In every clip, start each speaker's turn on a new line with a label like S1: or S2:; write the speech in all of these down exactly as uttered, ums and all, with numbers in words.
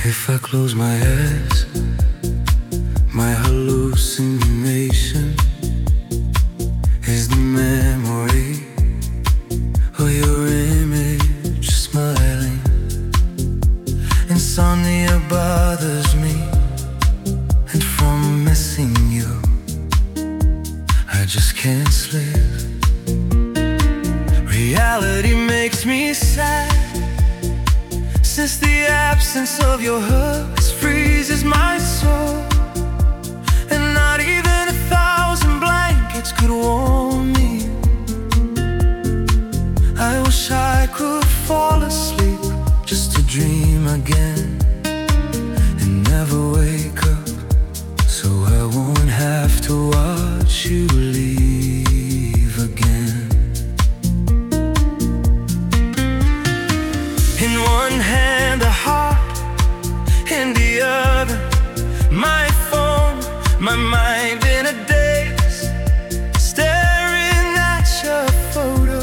S1: If I close my eyes, my hallucination is the memory of your image smiling. Insomnia bothers me, and from missing you I just can't sleep. Reality makes me sad, since the absence of your hugs freezes my soul. And not even a thousand blankets could warm me. I wish I could fall asleep just to dream again and never wake up, so I won't have to watch you leave again. In one hand a heart, in the other my phone, my mind in a daze, staring at your photo.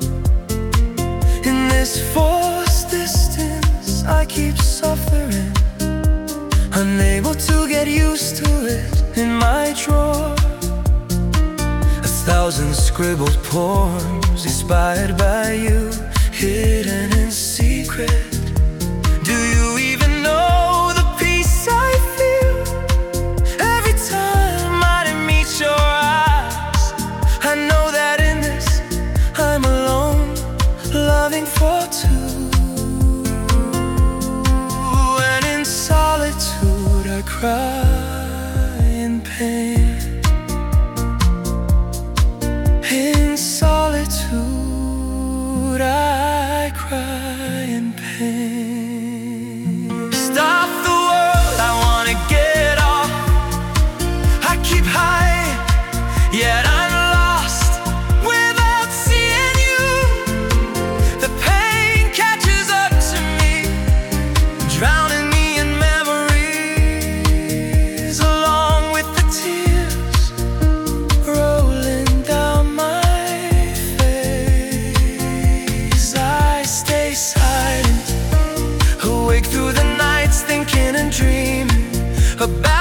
S1: In this forced distance I keep suffering, unable to get used to it. In my drawer, a thousand scribbled poems inspired by you, hidden in secret. Do you even know the peace I feel every time I meet your eyes? I know that in this I'm alone, loving for two. And in solitude I cry in pain. In solitude I cry in pain. Stop the world, I wanna get off. I keep high, yet I'm lost without seeing you. The pain catches up to me, drowning me in memories, along with the tears rolling down my face. I stay silent, awake through the nights, thinking and dreaming about